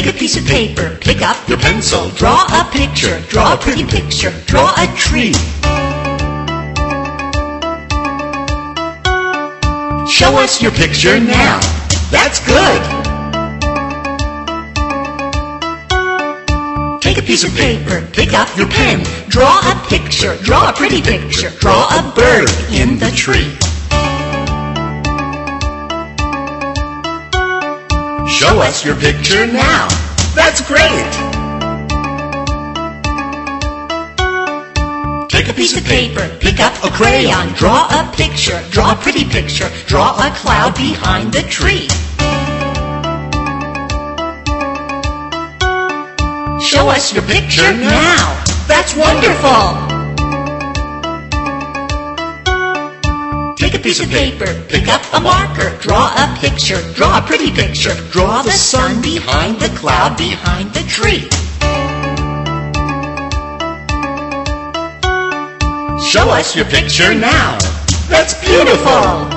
Take a piece of paper, pick up your pencil, draw a picture, draw a pretty picture, draw a tree. Show us your picture now. That's good. Take a piece of paper, pick up your pen, draw a picture, draw a pretty picture, draw a bird in the tree. Show us your picture now. That's great. Take a piece of paper, pick up a crayon, draw a picture, draw a pretty picture, draw a cloud behind the tree. Show us your picture now. That's wonderful. Take a piece of paper, pick up a marker, draw a picture, draw a pretty picture, draw the sun behind the cloud behind the tree. Show us your picture now. That's beautiful.